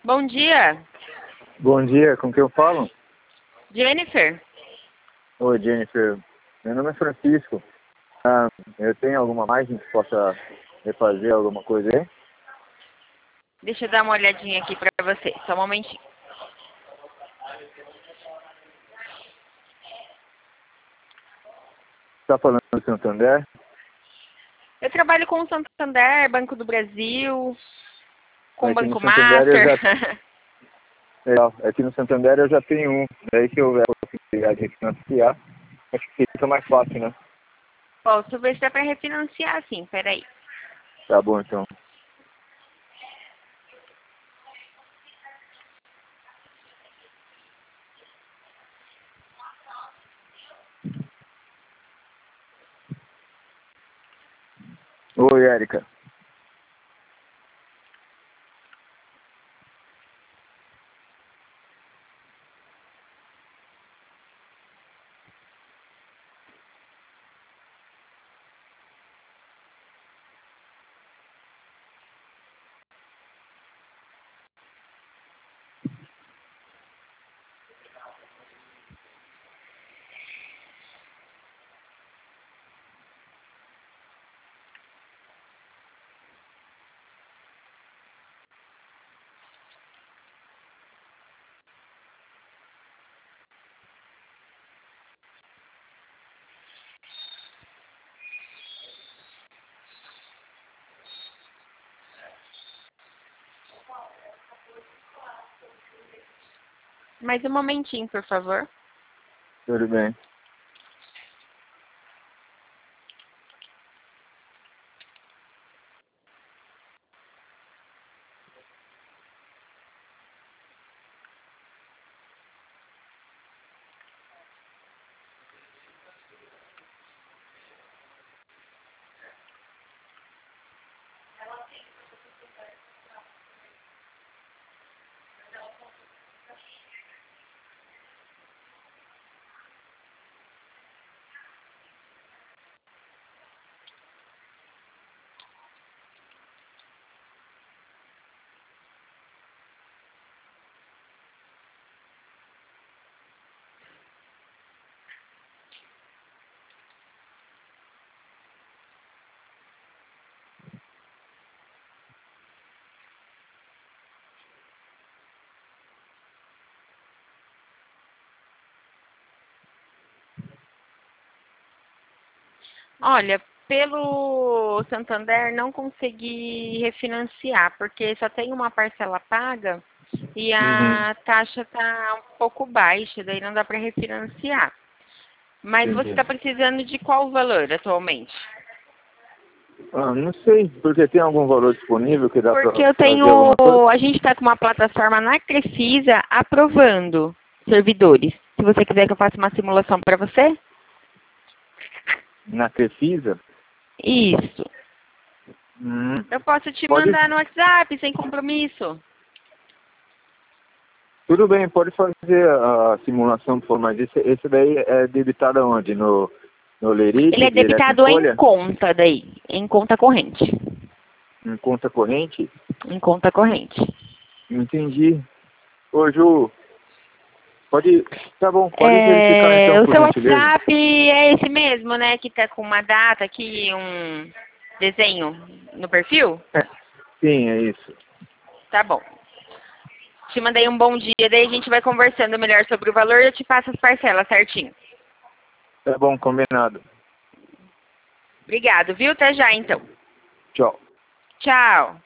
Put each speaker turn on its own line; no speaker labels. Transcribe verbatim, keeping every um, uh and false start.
Bom dia.
Bom dia, com quem eu falo?
Jennifer.
Oi, Jennifer. Meu nome é Francisco. Ah, eu tenho alguma margem que possa refazer alguma coisa aí?
Deixa eu dar uma olhadinha aqui pra você. Só um momentinho.
Está falando do Santander?
Eu trabalho com o Santander, Banco do Brasil, com o
Aqui
Banco
no Santander eu
Master.
já... Legal. Aqui no Santander eu já tenho um. Daí que eu a possibilidade de refinanciar. Acho que fica mais fácil, né?
Posso ver se dá pra refinanciar, sim. Peraí.
Tá bom, então. Oi, Érica.
Mais um momentinho, por favor.
Tudo bem.
Olha, pelo Santander não consegui refinanciar, porque só tem uma parcela paga e
Uhum.
a taxa tá um pouco baixa, daí não dá para refinanciar. Mas você
Entendi.
está precisando de qual valor atualmente?
Ah, não sei, porque tem algum valor disponível que dá
Porque
para
eu
fazer
tenho,
alguma coisa?
a gente está com uma plataforma na Crefisa aprovando servidores. Se você quiser que eu faça uma simulação para você?
Na Crefisa?
Isso.
Hum.
Eu posso te
Pode,
mandar no WhatsApp sem compromisso.
tudo bem, pode fazer a simulação, por favor, mas esse, esse daí é debitado aonde? No, no
Ele
Lerite,
é
direto em
debitado em
folha?
conta daí, em conta corrente.
Em conta corrente?
Em conta corrente.
Entendi. Ô, Ju, pode... Tá bom, pode verificar
É,
então,
o
por
seu
gentileza.
WhatsApp é esse mesmo, né? Que tá com uma data aqui, um desenho no perfil?
É, sim, é isso.
Tá bom. Te mandei um bom dia, daí a gente vai conversando melhor sobre o valor e eu te passo as parcelas certinho.
Tá bom, combinado.
Obrigado, viu? Até já, então.
Tchau.
Tchau.